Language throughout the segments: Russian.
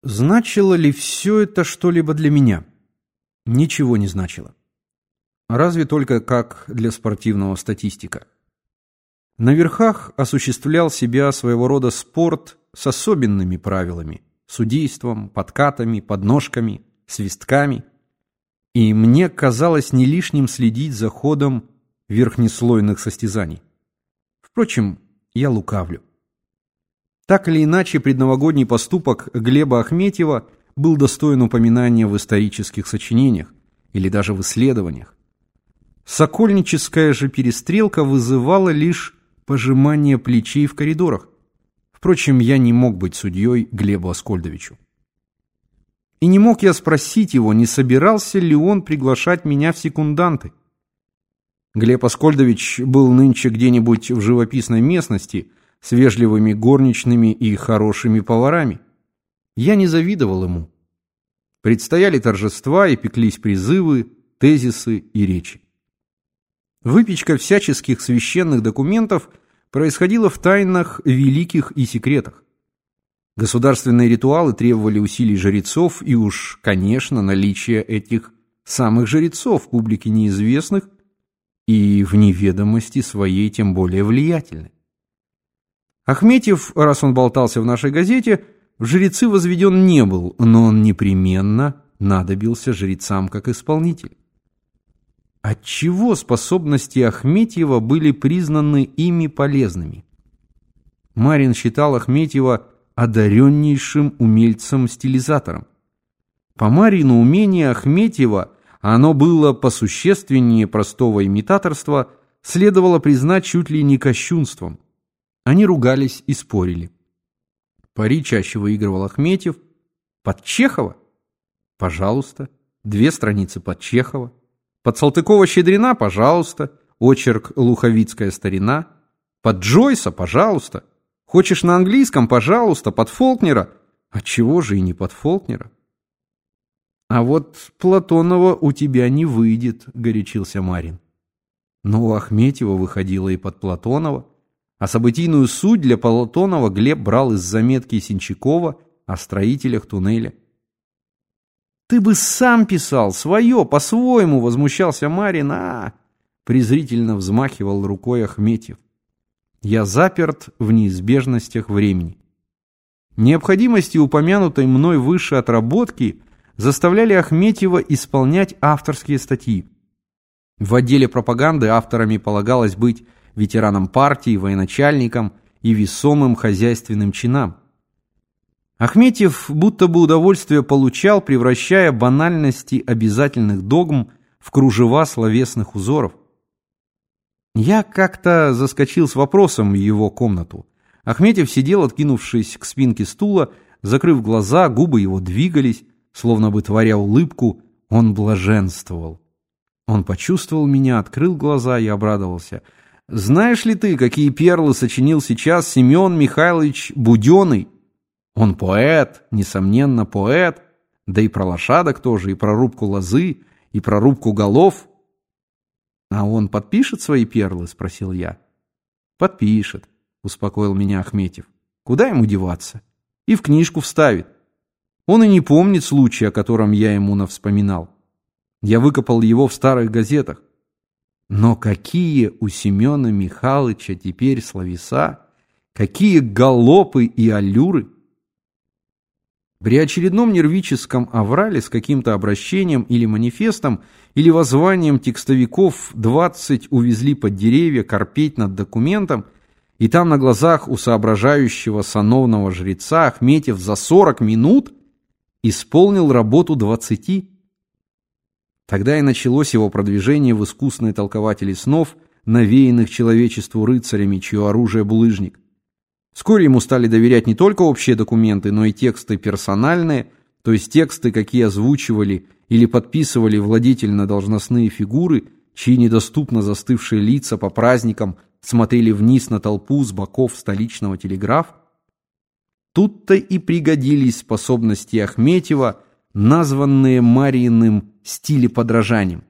Значило ли все это что-либо для меня? Ничего не значило. Разве только как для спортивного статистика. На верхах осуществлял себя своего рода спорт с особенными правилами: судейством, подкатами, подножками, свистками. И мне казалось не лишним следить за ходом верхнеслойных состязаний. Впрочем, я лукавлю. Так или иначе, предновогодний поступок Глеба Ахметьева был достоин упоминания в исторических сочинениях или даже в исследованиях. Сокольническая же перестрелка вызывала лишь пожимание плечей в коридорах. Впрочем, я не мог быть судьей Глебу Аскольдовичу. И не мог я спросить его, не собирался ли он приглашать меня в секунданты. Глеб Аскольдович был нынче где-нибудь в живописной местности с вежливыми горничными и хорошими поварами. Я не завидовал ему. Предстояли торжества и пеклись призывы, тезисы и речи. Выпечка всяческих священных документов происходила в тайнах великих и секретах. Государственные ритуалы требовали усилий жрецов и уж, конечно, наличия этих самых жрецов публике неизвестных и в неведомости своей тем более влиятельной. Ахметьев, раз он болтался в нашей газете, в жрецы возведен не был, но он непременно надобился жрецам как исполнитель. Отчего способности Ахметьева были признаны ими полезными? Марин считал Ахметьева одареннейшим умельцем-стилизатором. По Марину умение Ахметьева, а оно было посущественнее простого имитаторства, следовало признать чуть ли не кощунством. Они ругались и спорили. Пари чаще выигрывал Ахметьев. Под Чехова? Пожалуйста. 2 страницы под Чехова. Под Салтыкова-Щедрина? Пожалуйста. Очерк «Луховицкая старина». Под Джойса? Пожалуйста. Хочешь на английском? Пожалуйста. Под Фолкнера? Отчего же и не под Фолкнера? А вот Платонова у тебя не выйдет, горячился Марин. Но у Ахметьева выходило и под Платонова. А событийную суть для Платонова Глеб брал из заметки Синчакова о строителях туннеля. «Ты бы сам писал, свое, по-своему!» — возмущался Марин. Презрительно взмахивал рукой Ахметьев. «Я заперт в неизбежностях времени». Необходимости упомянутой мной выше отработки заставляли Ахметьева исполнять авторские статьи. В отделе пропаганды авторами полагалось быть ветеранам партии, военачальникам и весомым хозяйственным чинам. Ахметьев будто бы удовольствие получал, превращая банальности обязательных догм в кружева словесных узоров. Я как-то заскочил с вопросом в его комнату. Ахметьев сидел, откинувшись к спинке стула, закрыв глаза, губы его двигались, словно бы творя улыбку, он блаженствовал. Он почувствовал меня, открыл глаза и обрадовался. «Знаешь ли ты, какие перлы сочинил сейчас Семен Михайлович Буденный? Он поэт, несомненно поэт, да и про лошадок тоже, и про рубку лозы, и про рубку голов». «А он подпишет свои перлы?» — спросил я. «Подпишет», — успокоил меня Ахметьев. «Куда ему деваться? И в книжку вставит. Он и не помнит случая, о котором я ему навспоминал. Я выкопал его в старых газетах. Но какие у Семена Михайловича теперь словеса, какие галопы и аллюры!» При очередном нервическом аврале с каким-то обращением или манифестом, или воззванием текстовиков 20 увезли под деревья корпеть над документом, и там на глазах у соображающего сановного жреца Ахметьев за 40 минут исполнил работу 20. Тогда и началось его продвижение в искусные толкователи снов, навеянных человечеству рыцарями, чье оружие булыжник. Вскоре ему стали доверять не только общие документы, но и тексты персональные, то есть тексты, какие озвучивали или подписывали владетельно-должностные фигуры, чьи недоступно застывшие лица по праздникам смотрели вниз на толпу с боков столичного телеграфа. Тут-то и пригодились способности Ахметьева, названные Марииным стилеподражанием.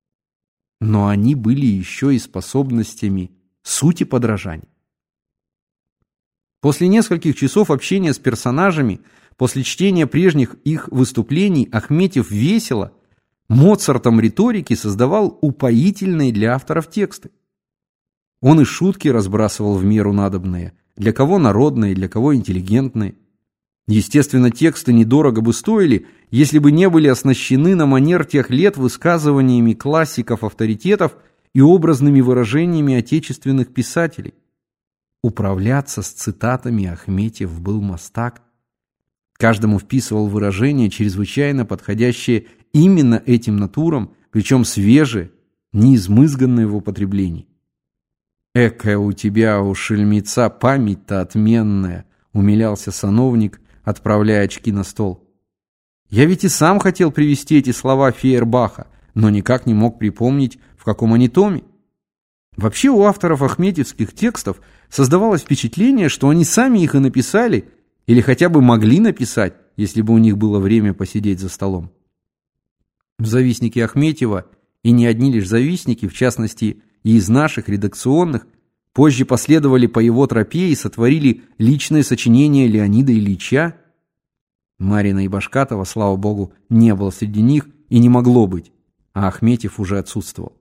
Но они были еще и способностями сути подражания. После нескольких часов общения с персонажами, после чтения прежних их выступлений Ахметьев весело, Моцартом риторики создавал упоительные для авторов тексты. Он и шутки разбрасывал в меру надобные, для кого народные, для кого интеллигентные. Естественно, тексты недорого бы стоили, если бы не были оснащены на манер тех лет высказываниями классиков-авторитетов и образными выражениями отечественных писателей. Управляться с цитатами Ахметьев был мастак. Каждому вписывал выражение, чрезвычайно подходящее именно этим натурам, причем свежее, неизмызганное в употреблении. «Экая у тебя, у шельмеца, память-то отменная», — умилялся сановник, отправляя очки на стол. «Я ведь и сам хотел привести эти слова Фейербаха, но никак не мог припомнить, в каком они томе». Вообще у авторов ахметьевских текстов создавалось впечатление, что они сами их и написали, или хотя бы могли написать, если бы у них было время посидеть за столом. Завистники Ахметьева, и не одни лишь завистники, в частности и из наших редакционных, позже последовали по его тропе и сотворили личное сочинение Леонида Ильича. Марина и Башкатова, слава богу, не было среди них и не могло быть, а Ахметьев уже отсутствовал.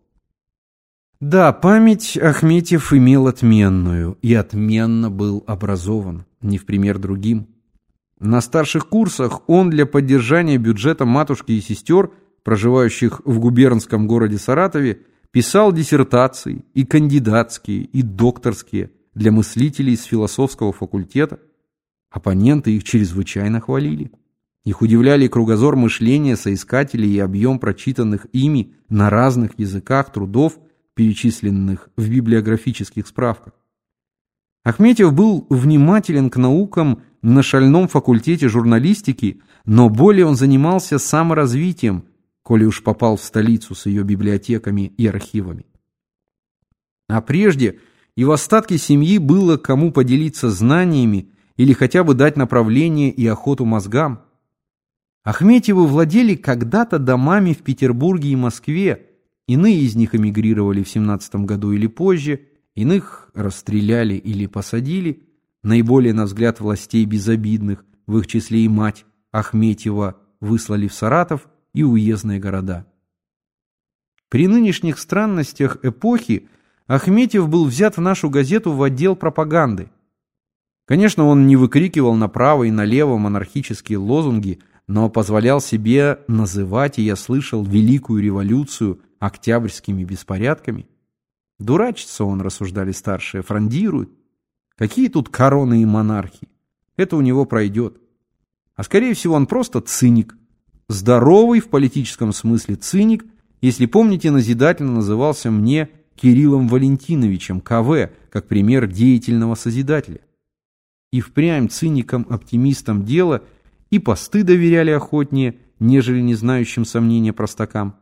Да, память Ахметьев имел отменную, и отменно был образован, не в пример другим. На старших курсах он для поддержания бюджета матушки и сестер, проживающих в губернском городе Саратове, писал диссертации, и кандидатские, и докторские, для мыслителей из философского факультета. Оппоненты их чрезвычайно хвалили. Их удивляли кругозор мышления соискателей и объем прочитанных ими на разных языках трудов, перечисленных в библиографических справках. Ахметьев был внимателен к наукам на шальном факультете журналистики, но более он занимался саморазвитием, коли уж попал в столицу с ее библиотеками и архивами. А прежде и в остатке семьи было кому поделиться знаниями или хотя бы дать направление и охоту мозгам. Ахметьевы владели когда-то домами в Петербурге и Москве, иные из них эмигрировали в 17 году или позже, иных расстреляли или посадили, наиболее, на взгляд властей, безобидных, в их числе и мать Ахметьева, выслали в Саратов и уездные города. При нынешних странностях эпохи Ахметьев был взят в нашу газету в отдел пропаганды. Конечно, он не выкрикивал направо и налево монархические лозунги, но позволял себе называть, и я слышал, Великую революцию октябрьскими беспорядками. Дурачится он, рассуждали старшие, фрондирует. Какие тут короны и монархии? Это у него пройдет. А скорее всего он просто циник. Здоровый в политическом смысле циник, если помните, назидательно назывался мне Кириллом Валентиновичем, КВ, как пример деятельного созидателя. И впрямь циникам-оптимистам дело и посты доверяли охотнее, нежели не знающим сомнения простакам.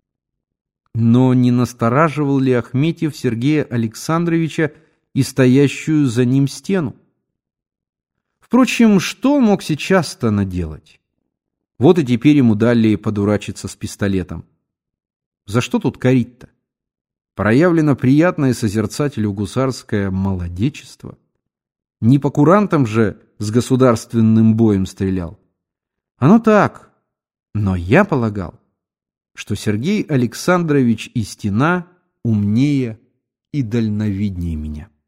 Но не настораживал ли Ахметьев Сергея Александровича и стоящую за ним стену? Впрочем, что он мог сейчас-то наделать? Вот и теперь ему дали подурачиться с пистолетом. За что тут корить-то? Проявлено приятное созерцателю гусарское молодечество. Не по курантам же с государственным боем стрелял. Оно так, но я полагал, что Сергей Александрович и стена умнее и дальновиднее меня.